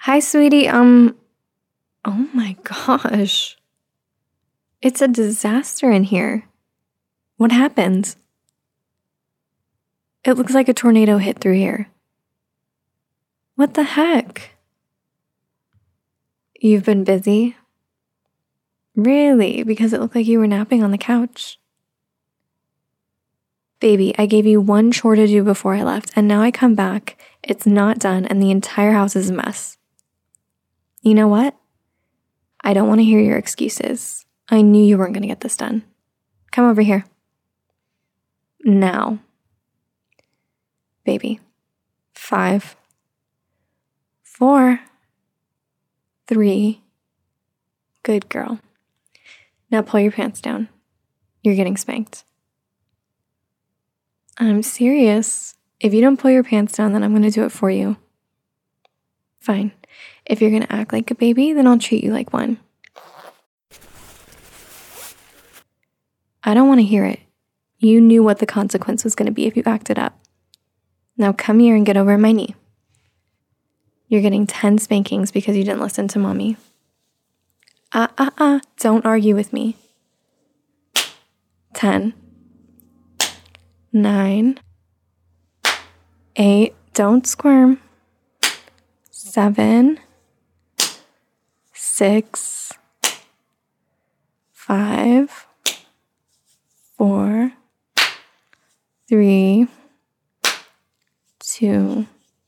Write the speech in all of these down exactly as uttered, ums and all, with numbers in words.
Hi, sweetie. Um, oh my gosh. It's a disaster in here. What happened? It looks like a tornado hit through here. What the heck? You've been busy? Really? Because it looked like you were napping on the couch. Baby, I gave you one chore to do before I left, and now I come back, it's not done, and the entire house is a mess. You know what? I don't want to hear your excuses. I knew you weren't going to get this done. Come over here. Now. Baby. Five. Four. Three. Good girl. Now pull your pants down. You're getting spanked. I'm serious. If you don't pull your pants down, then I'm going to do it for you. Fine. If you're going to act like a baby, then I'll treat you like one. I don't want to hear it. You knew what the consequence was going to be if you acted up. Now come here and get over my knee. You're getting ten spankings because you didn't listen to mommy. Ah, ah, ah, don't argue with me. Ten. Nine. Eight, don't squirm. Seven. Six. Five. Four. Three. Two.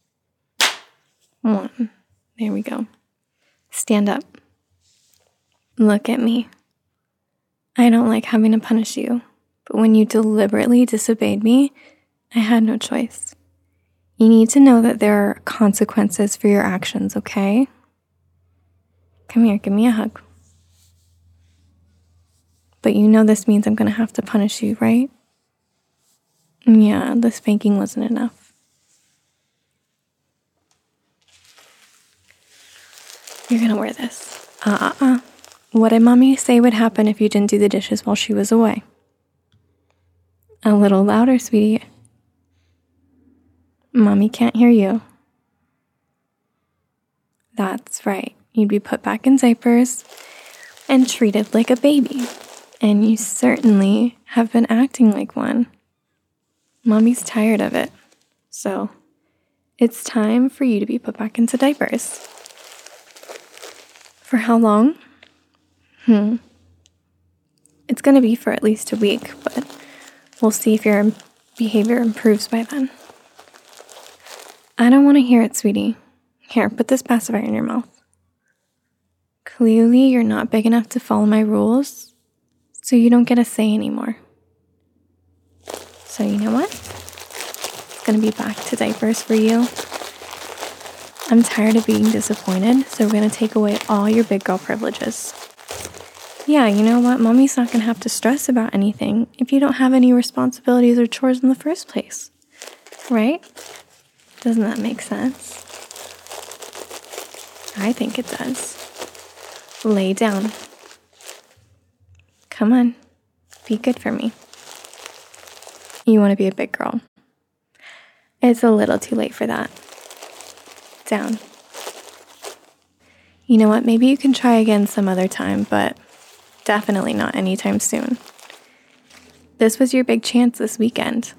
One. There we go. Stand up. Look at me. I don't like having to punish you, but when you deliberately disobeyed me, I had no choice. You need to know that there are consequences for your actions, okay? Come here, give me a hug. But you know this means I'm gonna have to punish you, right? Yeah, the spanking wasn't enough. You're gonna wear this. Uh-uh-uh. What did mommy say would happen if you didn't do the dishes while she was away? A little louder, sweetie. Mommy can't hear you. That's right. You'd be put back in diapers and treated like a baby. And you certainly have been acting like one. Mommy's tired of it. So it's time for you to be put back into diapers. For how long? Hmm. It's going to be for at least a week, but we'll see if your behavior improves by then. I don't want to hear it, sweetie. Here, put this pacifier in your mouth. Clearly, you're not big enough to follow my rules, so you don't get a say anymore. So you know what? It's going to be back to diapers for you. I'm tired of being disappointed, so we're going to take away all your big girl privileges. Yeah, you know what? Mommy's not going to have to stress about anything if you don't have any responsibilities or chores in the first place. Right? Doesn't that make sense? I think it does. Lay down. Come on. Be good for me. You want to be a big girl. It's a little too late for that. Down. You know what? Maybe you can try again some other time, but definitely not anytime soon. This was your big chance this weekend.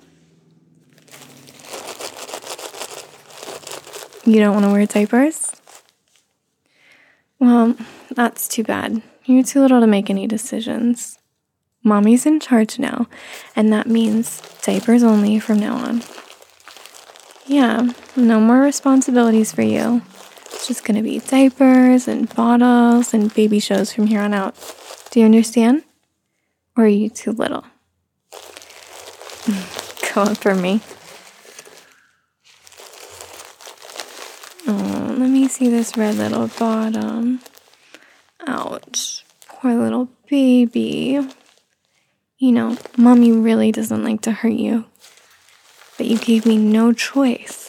You don't want to wear diapers? Well, that's too bad. You're too little to make any decisions. Mommy's in charge now, and that means diapers only from now on. Yeah, no more responsibilities for you. It's just gonna be diapers and bottles and baby shows from here on out. Do you understand? Or are you too little? Go on for me. Oh, let me see this red little bottom. Ouch. Poor little baby. You know, mommy really doesn't like to hurt you. But you gave me no choice.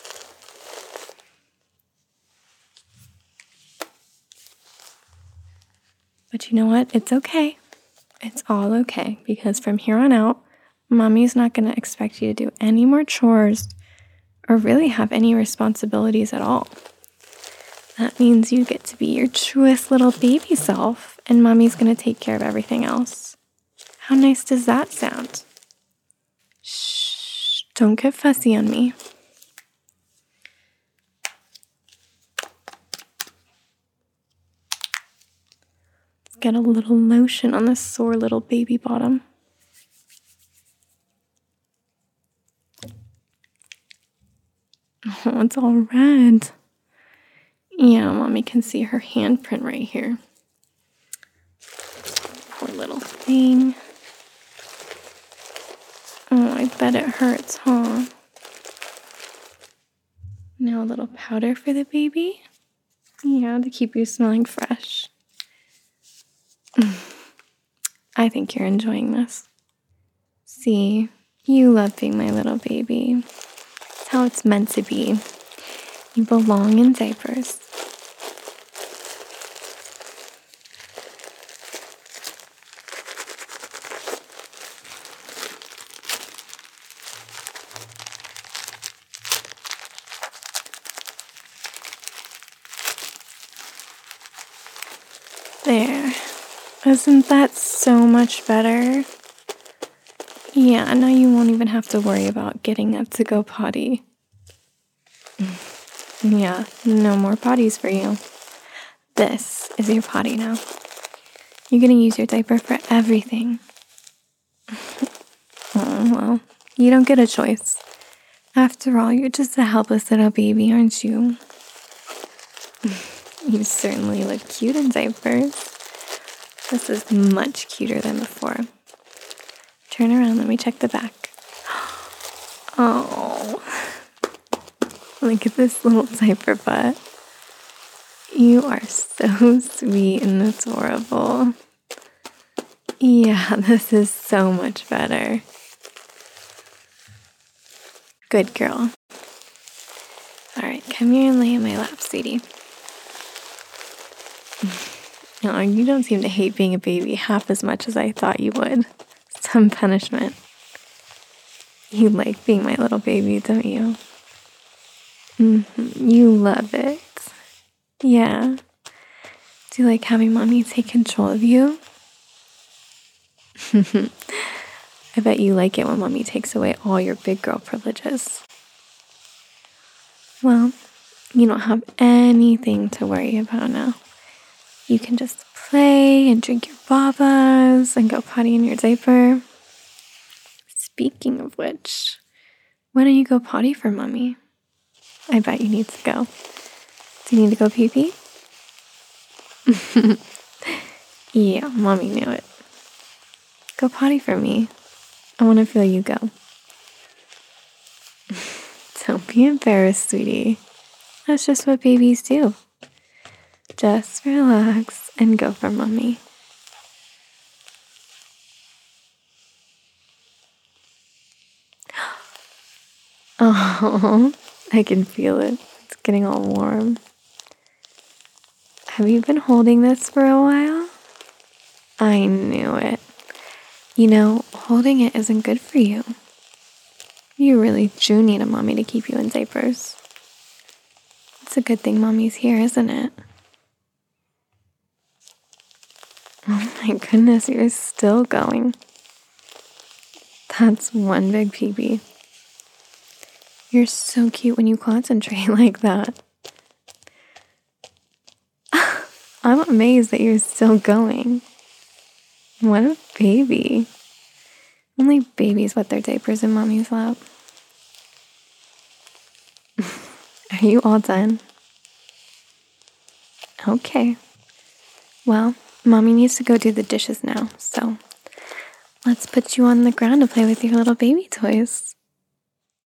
But you know what? It's okay. It's all okay. Because from here on out, mommy's not going to expect you to do any more chores or really have any responsibilities at all. That means you get to be your truest little baby self, and mommy's gonna take care of everything else. How nice does that sound? Shh, don't get fussy on me. Let's get a little lotion on this sore little baby bottom. Oh, it's all red. Yeah, mommy can see her handprint right here. Poor little thing. Oh, I bet it hurts, huh? Now a little powder for the baby. Yeah, to keep you smelling fresh. I think you're enjoying this. See, you love being my little baby. It's how it's meant to be. You belong in diapers. There. Isn't that so much better? Yeah, now you won't even have to worry about getting up to go potty. Yeah, no more potties for you. This is your potty now. You're gonna use your diaper for everything. Oh, well, you don't get a choice. After all, you're just a helpless little baby, aren't you? You certainly look cute in diapers. This is much cuter than before. Turn around, let me check the back. Oh, look at this little diaper butt. You are so sweet and adorable. Yeah, this is so much better. Good girl. All right, come here and lay in my lap, sweetie. No, you don't seem to hate being a baby half as much as I thought you would. Some punishment. You like being my little baby, don't you? Mm-hmm. You love it. Yeah. Do you like having mommy take control of you? I bet you like it when mommy takes away all your big girl privileges. Well, you don't have anything to worry about now. You can just play and drink your babas and go potty in your diaper. Speaking of which, why don't you go potty for mommy? I bet you need to go. Do you need to go pee-pee? Yeah, mommy knew it. Go potty for me. I want to feel you go. Don't be embarrassed, sweetie. That's just what babies do. Just relax and go for mommy. Oh, I can feel it. It's getting all warm. Have you been holding this for a while? I knew it. You know, holding it isn't good for you. You really do need a mommy to keep you in diapers. It's a good thing mommy's here, isn't it? Oh my goodness, you're still going. That's one big P B. You're so cute when you concentrate like that. I'm amazed that you're still going. What a baby. Only babies wet their diapers in mommy's lap. Are you all done? Okay. Well, mommy needs to go do the dishes now, so let's put you on the ground to play with your little baby toys.